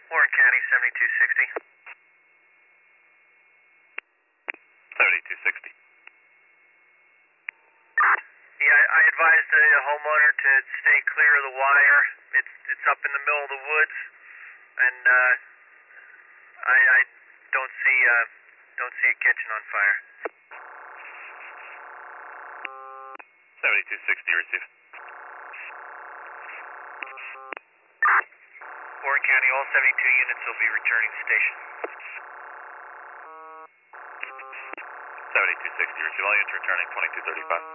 Warren County, 7260. 7260. Yeah, I advised the homeowner to stay clear of the wire. It's up in the middle of the woods, and I don't see it catching on fire. 7260 received. Warren County, all 72 units will be returning to station. 7260 received. All units returning 2235.